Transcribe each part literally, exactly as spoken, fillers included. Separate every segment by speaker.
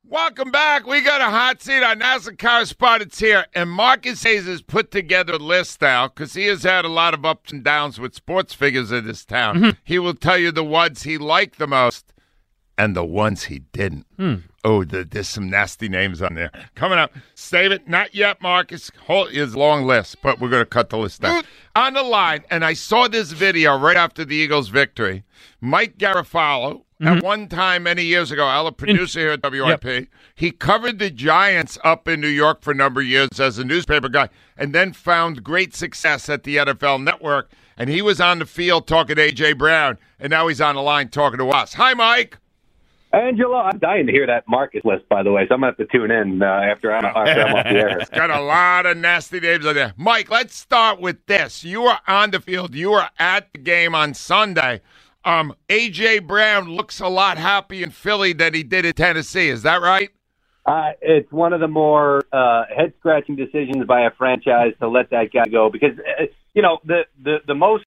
Speaker 1: Welcome back. We got a hot seat. Our NASA correspondent's here, and Marcus Hayes has put together a list now because he has had a lot of ups and downs with sports figures in this town. Mm-hmm. He will tell you the ones he liked the most and the ones he didn't. Hmm. Oh, the, there's some nasty names on there. Coming up. Save it. Not yet, Marcus. Hold his long list, but we're going to cut the list down. On the line, and I saw this video right after the Eagles' victory, Mike Garafolo, mm-hmm. at one time many years ago, I was a producer here at W I P. Yep. He covered the Giants up in New York for a number of years as a newspaper guy and then found great success at the N F L Network. And he was on the field talking to A J. Brown, and now he's on the line talking to us. Hi, Mike.
Speaker 2: Angelo, I'm dying to hear that Marcus list, by the way, so I'm going to have to tune in uh, after, I'm, after I'm off the air.
Speaker 1: It's got a lot of nasty names on there. Mike, let's start with this. You were on the field. You were at the game on Sunday. Um, A J. Brown looks a lot happy in Philly than he did in Tennessee. Is that right?
Speaker 2: Uh, it's one of the more uh, head-scratching decisions by a franchise to let that guy go because, uh, you know, the, the, the most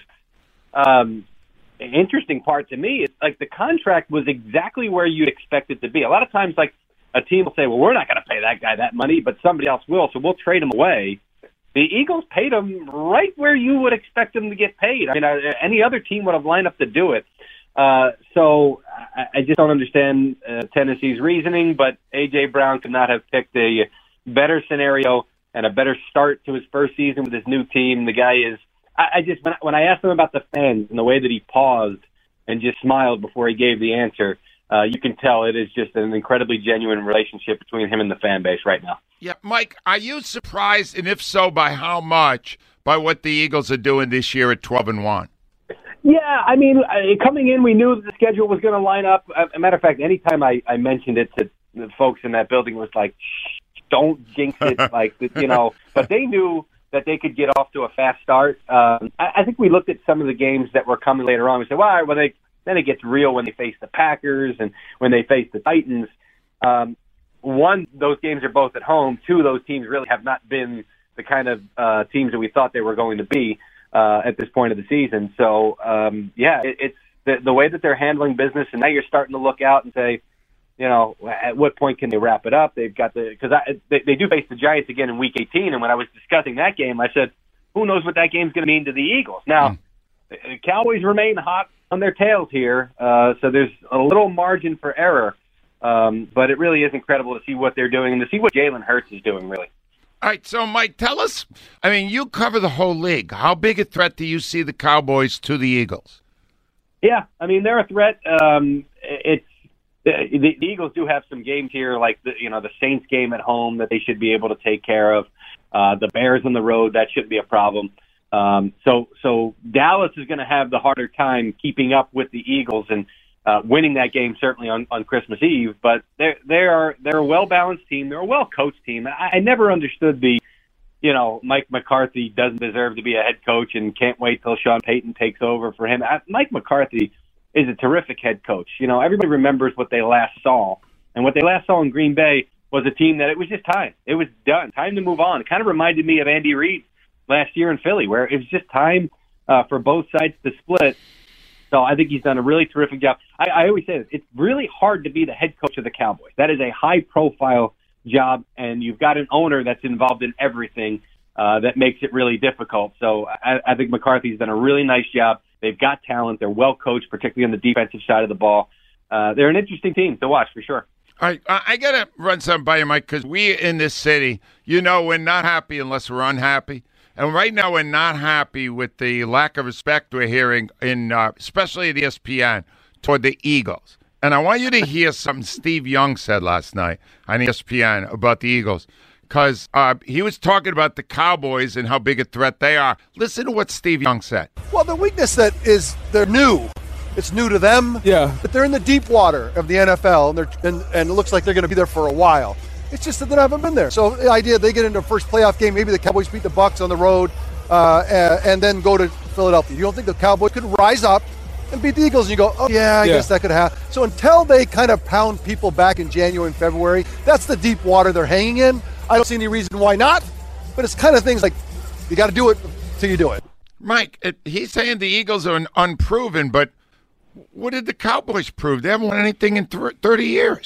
Speaker 2: um, – interesting part to me is like the contract was exactly where you'd expect it to be. A lot of times, like a team will say, well, we're not going to pay that guy that money, but somebody else will, so we'll trade him away. The Eagles paid him right where you would expect him to get paid. I mean, uh, any other team would have lined up to do it. Uh, so I, I just don't understand uh, Tennessee's reasoning, but A J. Brown could not have picked a better scenario and a better start to his first season with his new team. The guy is I just when I, when I asked him about the fans and the way that he paused and just smiled before he gave the answer, uh, you can tell it is just an incredibly genuine relationship between him and the fan base right now.
Speaker 1: Yeah, Mike, are you surprised, and if so, by how much, by what the Eagles are doing this year at twelve and one?
Speaker 2: Yeah, I mean, coming in, we knew that the schedule was going to line up. As a matter of fact, anytime I, I mentioned it to the folks in that building, was like, shh, don't jinx it, like you know. But they knew that they could get off to a fast start. Um, I, I think we looked at some of the games that were coming later on. We said, well, all right, well, they, then it gets real when they face the Packers and when they face the Titans. Um, one, those games are both at home. Two, those teams really have not been the kind of uh, teams that we thought they were going to be uh, at this point of the season. So, um, yeah, it, it's the, the way that they're handling business, and now you're starting to look out and say, you know, at what point can they wrap it up? They've got the because they, they do face the Giants again in Week eighteen, and when I was discussing that game, I said, "Who knows what that game's going to mean to the Eagles?" Now, mm. the Cowboys remain hot on their tails here, uh, so there's a little margin for error, um, but it really is incredible to see what they're doing and to see what Jalen Hurts is doing. Really.
Speaker 1: All right, so Mike, tell us. I mean, you cover the whole league. How big a threat do you see the Cowboys to the Eagles?
Speaker 2: Yeah, I mean they're a threat. Um, it's The, the Eagles do have some games here, like the you know the Saints game at home that they should be able to take care of. Uh, the Bears on the road, that shouldn't be a problem. Um, so so Dallas is going to have the harder time keeping up with the Eagles and uh, winning that game certainly on, on Christmas Eve. But they're they are they're a well balanced team. They're a well coached team. I, I never understood the you know Mike McCarthy doesn't deserve to be a head coach and can't wait till Sean Payton takes over for him. I, Mike McCarthy is a terrific head coach. You know, everybody remembers what they last saw. And what they last saw in Green Bay was a team that it was just time. It was done. Time to move on. It kind of reminded me of Andy Reid last year in Philly, where it was just time uh, for both sides to split. So I think he's done a really terrific job. I, I always say this, it's really hard to be the head coach of the Cowboys. That is a high-profile job, and you've got an owner that's involved in everything uh, that makes it really difficult. So I, I think McCarthy's done a really nice job. They've got talent. They're well coached, particularly on the defensive side of the ball. Uh, they're an interesting team to watch for sure.
Speaker 1: All right, I got to run something by you, Mike, because we in this city, you know, we're not happy unless we're unhappy. And right now we're not happy with the lack of respect we're hearing, in, uh, especially at E S P N, toward the Eagles. And I want you to hear something Steve Young said last night on E S P N about the Eagles, because uh, he was talking about the Cowboys and how big a threat they are. Listen to what Steve Young said.
Speaker 3: Well, the weakness that is they're new. It's new to them.
Speaker 4: Yeah.
Speaker 3: But they're in the deep water of the N F L, and, they're, and, and it looks like they're going to be there for a while. It's just that they haven't been there. So the idea they get into a first playoff game, maybe the Cowboys beat the Bucs on the road, uh, and, and then go to Philadelphia. You don't think the Cowboys could rise up and beat the Eagles, and you go, oh, yeah, I yeah. guess that could happen. So until they kind of pound people back in January and February, that's the deep water they're hanging in. I don't see any reason why not, but it's kind of things like you got to do it till you do it.
Speaker 1: Mike, it, he's saying the Eagles are an unproven, but what did the Cowboys prove? They haven't won anything in th- thirty years.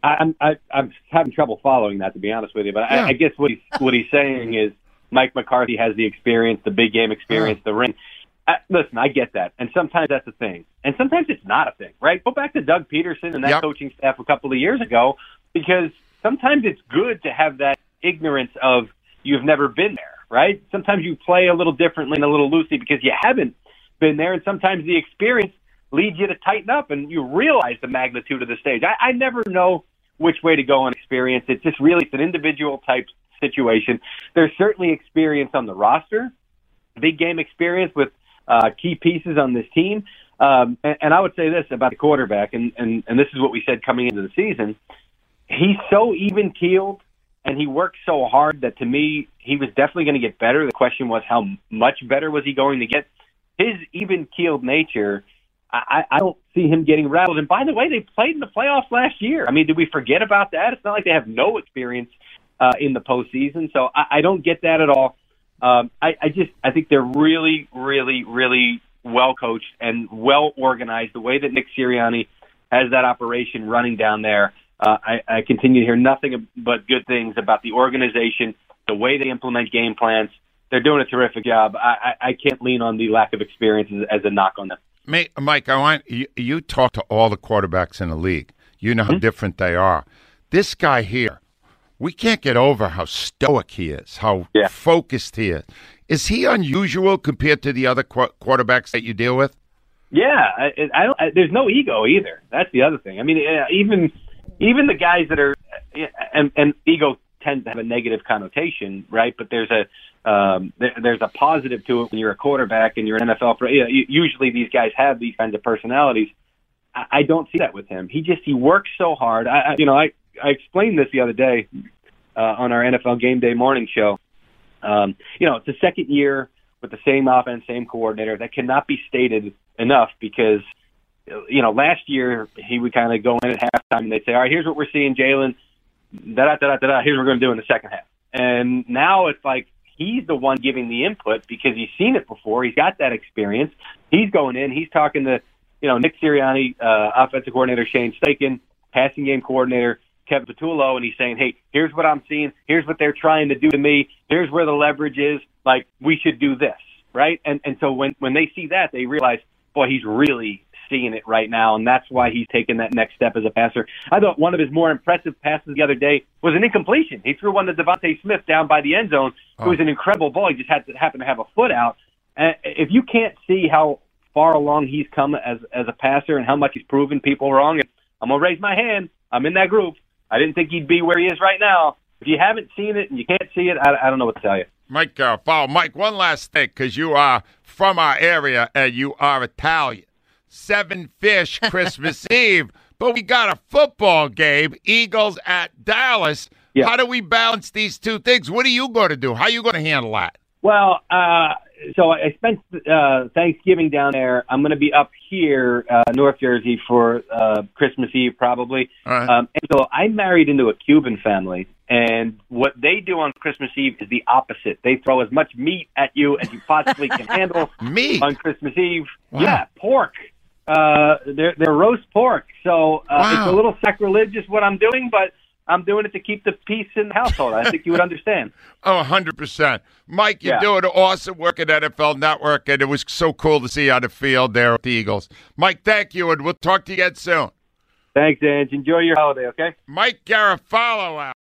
Speaker 2: I'm I, I'm having trouble following that, to be honest with you. But
Speaker 1: Yeah.
Speaker 2: I, I guess what he's what he's saying is Mike McCarthy has the experience, the big game experience,
Speaker 1: Yeah.
Speaker 2: the ring. I, listen, I get that, and sometimes that's a thing, and sometimes it's not a thing, right? Go back to Doug Peterson and that
Speaker 1: Yep.
Speaker 2: coaching staff a couple of years ago, because sometimes it's good to have that ignorance of you've never been there, right? Sometimes you play a little differently and a little loosely because you haven't been there, and sometimes the experience leads you to tighten up and you realize the magnitude of the stage. I, I never know which way to go on experience. It's just really it's an individual type situation. There's certainly experience on the roster, big game experience with uh, key pieces on this team. Um, and, and I would say this about the quarterback, and, and, and this is what we said coming into the season. He's so even-keeled and he worked so hard that, to me, he was definitely going to get better. The question was, how much better was he going to get? His even-keeled nature, I, I don't see him getting rattled. And by the way, they played in the playoffs last year. I mean, did we forget about that? It's not like they have no experience uh, in the postseason. So I, I don't get that at all. Um, I, I just I think they're really, really, really well coached and well organized. The way that Nick Sirianni has that operation running down there, uh, I, I continue to hear nothing but good things about the organization, the way they implement game plans. They're doing a terrific job. I, I, I can't lean on the lack of experience as, as a knock on them.
Speaker 1: Mike, I want you, you talk to all the quarterbacks in the league. You know how
Speaker 2: Mm-hmm.
Speaker 1: different they are. This guy here, we can't get over how stoic he is, how
Speaker 2: Yeah.
Speaker 1: focused he is. Is he unusual compared to the other qu- quarterbacks that you deal with?
Speaker 2: Yeah, I, I don't. I, there's no ego either. That's the other thing. I mean, uh, even even the guys that are and, and ego tends to have a negative connotation, right? But there's a um, there, there's a positive to it when you're a quarterback and you're an N F L. For, you know, usually these guys have these kinds of personalities. I, I don't see that with him. He just he works so hard. I, I you know I I explained this the other day uh, on our N F L Game Day morning show. Um, you know, it's the second year with the same offense, same coordinator. That cannot be stated enough because, you know, last year he would kind of go in at halftime and they'd say, all right, here's what we're seeing, Jalen, da-da-da-da-da, here's what we're going to do in the second half. And now it's like he's the one giving the input because he's seen it before. He's got that experience. He's going in. He's talking to, you know, Nick Sirianni, uh, offensive coordinator Shane Steichen, passing game coordinator Kevin Patullo, and he's saying, hey, here's what I'm seeing. Here's what they're trying to do to me. Here's where the leverage is. Like, we should do this, right? And and so when, when they see that, they realize, boy, he's really seeing it right now, and that's why he's taking that next step as a passer. I thought one of his more impressive passes the other day was an incompletion. He threw one to Devontae Smith down by the end zone. It was an incredible ball. He just had to happen to have a foot out. And if you can't see how far along he's come as as a passer and how much he's proven people wrong, and I'm going to raise my hand. I'm in that group. I didn't think he'd be where he is right now. If you haven't seen it and you can't see it, I, I don't know what to tell you.
Speaker 1: Mike Garafalo. Mike, one last thing, because you are from our area and you are Italian. Seven fish Christmas Eve, but we got a football game, Eagles at Dallas.
Speaker 2: Yeah.
Speaker 1: How do we balance these two things? What are you going to do? How are you going to handle that?
Speaker 2: Well, uh, so I spent uh, Thanksgiving down there. I'm going to be up here, uh, North Jersey, for uh, Christmas Eve probably.
Speaker 1: All right.
Speaker 2: Um, and so I married into a Cuban family, and what they do on Christmas Eve is the opposite. They throw as much meat at you as you possibly can handle
Speaker 1: Meat?
Speaker 2: on Christmas Eve.
Speaker 1: Wow.
Speaker 2: Yeah, pork. Uh, they're, they're roast pork. So uh,
Speaker 1: Wow.
Speaker 2: it's a little sacrilegious what I'm doing, but I'm doing it to keep the peace in the household. I think you would understand.
Speaker 1: Oh, one hundred percent. Mike, you're
Speaker 2: Yeah.
Speaker 1: doing awesome work at N F L Network, and it was so cool to see you on the field there with the Eagles. Mike, thank you, and we'll talk to you again soon.
Speaker 2: Thanks, Ange. Enjoy your holiday, okay?
Speaker 1: Mike Garafalo out.